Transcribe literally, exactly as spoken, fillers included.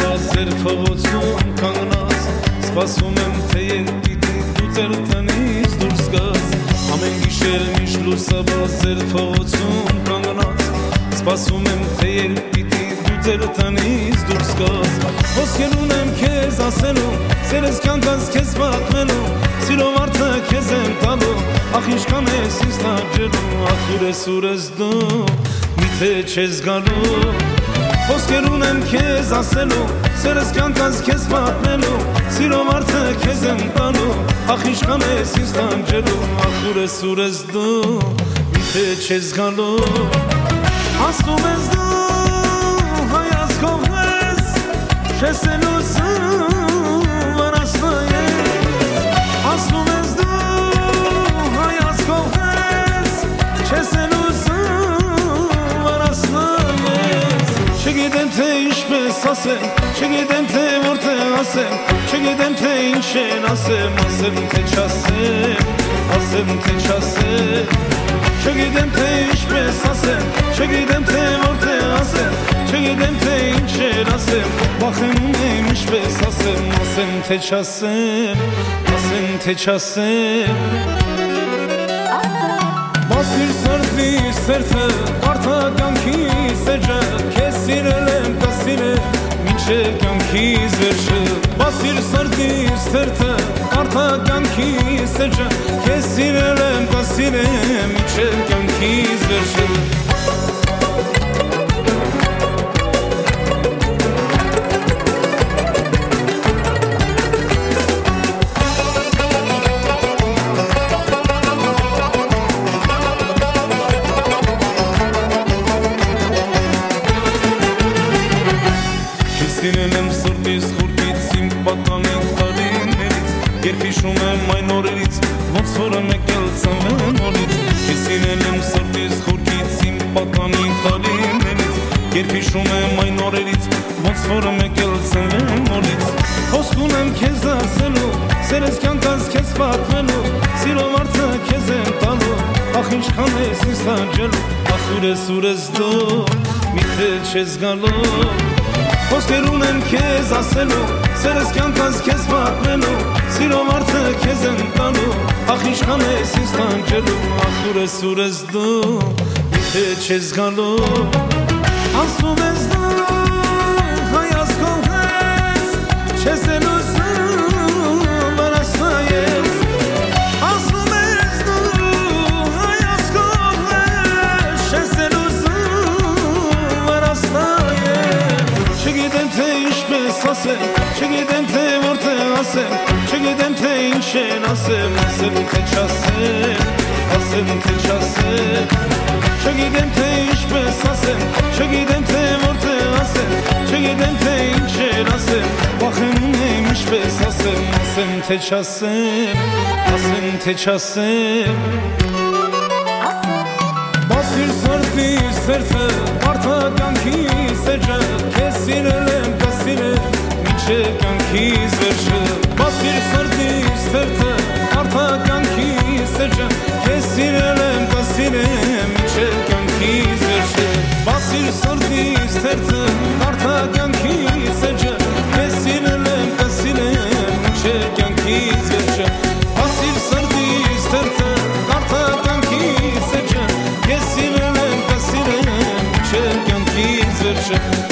ձեր փողոցում կանգնած սպասում եմ թե երբ դու ձեր տնից դուրս գաս ամեն գիշեր միշտ լուսաբաց ձեր փողոցում կանգնած սպասում եմ թե երբ դու ձեր տնից դուրս գաս ոսկեր ունեմ քեզ ասելու սերս կանգնած քեզ պատմելու սիրով արդը քեզ եմ տալու ախ ինչքան ես ինձ տանջելու ախ ուր ես ուր ես դու միթե չես գալու ոսկեր ունեմ քեզ ասելու սերս կանգնած քեզ պատմելու սիրով արդը քեզ եմ տալու ախ ինչքան ես ինձ տանջելու ախ ուր ես ուր ես դու միթե չես գալու ասում ես դու հայացքով ես չես լուսում վարասնայես ասում ես դու հայացքով ես չես լուսում վարասնայես չգիտեմ թե ինչպես ասեմ չգիտեմ թե որտեղ ասեմ չգիտեմ թե ինչ են ասեմ ասեմ թե չասեմ ասեմ թե չասեմ չգիտեմ թե ինչպես ասեմ չգիտեմ թե որտեղ ասեմ չգիտեմ թե ինչ են ասեմ վախենում եմ ինչպես ասեմ ասեմ թե չասեմ ասեմ թե չասեմ Բասիր սրտի սերտը կարդա կյանքի սեջը քեզ սիրել եմ կսիրեմ մինչև կյանքիս վերջը Բասիր սրտի սերտը կարդա կյանքի սեջը քեզ սիրել եմ կսիրեմ մինչև կյանքիս վերջը Սիրել եմ սրտիս խուրտից իմ պատանին տարիներից Երբ հիշում եմ այն օրերից ոնց որ եկել ծնվեմ նորից Ես սիրել եմ սրտիս խուրտից իմ պատանին տարիներից Երբ հիշում եմ այն օրերից ոնց որ եկել ծնվեմ նորից Խոսք ունեմ քեզ ասելու սերս կյանքս քեզ պատմելու Սիրով արդը քեզ եմ տալու ախ ինչքան ես ինձ տանջելու ախ ուր ես ուր ես դու միթե չես գալու Ոսկեր ունեմ քեզ ասելու սերս կյանքս քեզ պատմելու սիրով արդը քեզ եմ տալու ախ ինչքան ես ինձ տանջելու ախ ուր ես ուր ես դու միթե չես գալու ասում ես դու հայացքով ես չես լուսում վարասնայես ասում ես դու հայացքով ես չես լուսում վարասնայես Չգիտեմ թե ինչպես ասեմ, չգիտեմ թե որտեղ ասեմ, չգիտեմ թե ինչ են ասեմ, ասեմ թե չասեմ, ասեմ թե չասեմ Չգիտեմ թե ինչպես ասեմ, չգիտեմ թե որտեղ ասեմ, չգիտեմ թե ինչ են ասեմ, վախենում եմ ինչպես ասեմ, ասեմ թե չասեմ, ասեմ թե չասեմ Բասիր սրտի սերտը կարդա կյանքի սեջը քեզ սիրել եմ կսիրեմ մինչև կյանքիս վերջը Բասիր սրտի սերտը կարդա կյանքի սեջը քեզ սիրել եմ կսիրեմ մինչև կյանքիս վերջը Բասիր սրտի սերտը կարդա կյանքի սեջը քեզ սիրել եմ կսիրեմ մինչև կյանքիս վերջը Բասիր սրտի սերտը կարդա կյանքի սեջը Ես սիրել եմ կսիրեմ մինչև կյանքիս վերջը